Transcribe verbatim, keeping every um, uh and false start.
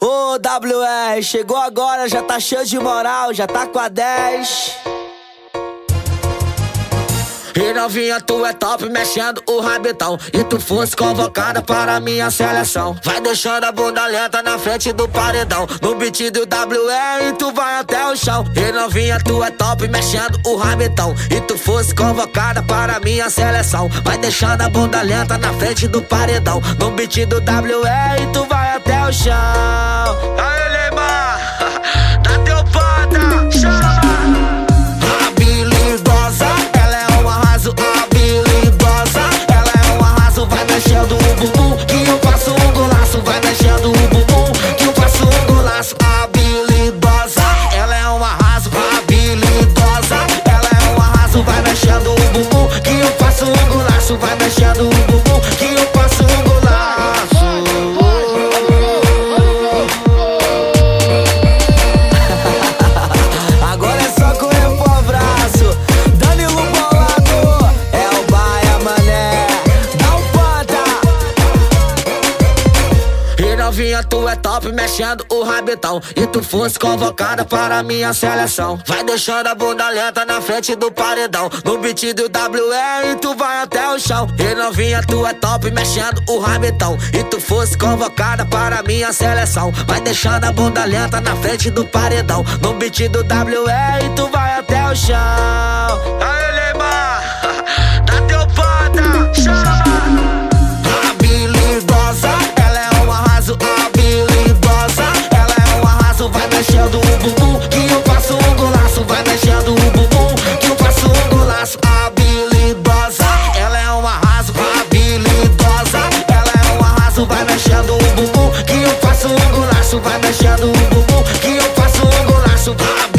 Ô W R, chegou agora, já tá cheio de moral, já tá com a dez. E novinha, tu é top, mexendo o rabetão. E tu fosse convocada para minha seleção. Vai deixando a bunda lenta na frente do paredão. No beat do W R e tu vai até o chão. E novinha, tu é top, mexendo o rabetão. E tu fosse convocada para minha seleção. Vai deixando a bunda lenta na frente do paredão. No beat do W R e tu vai até o chão. Aê, Neymar, dá teu pata, chama! Mexendo o bumbum, que eu faço um golaço. Vai mexendo o bumbum, que eu faço um golaço. Habilidosa, ela é um arraso. Habilidosa, ela é um arraso. Vai mexendo o bumbum, que eu faço um golaço. Vai mexendo o bumbum, que eu faço um golaço. Agora é só correr pro abraço. Danilo Bolado, é o Baia, mané. E novinha, tu é top, mexendo o rabetão. E tu fosse convocada para minha seleção. Vai deixando a bunda lenta na frente do paredão. No beat do W R e tu vai até o chão. E novinha, tu é top, mexendo o rabetão. E tu fosse convocada para minha seleção. Vai deixando a bunda lenta na frente do paredão. No beat do W R e tu vai até o chão. Aê, Neymar, dá teu pata, chama! Mexendo o bumbum, que eu faço um golaço. Vai mexendo o bumbum, que eu faço um golaço. Habilidosa, ela é um arraso. Habilidosa, ela é um arraso. Vai mexendo o bumbum, que eu faço um golaço. Vai mexendo o bumbum, que eu faço um golaço.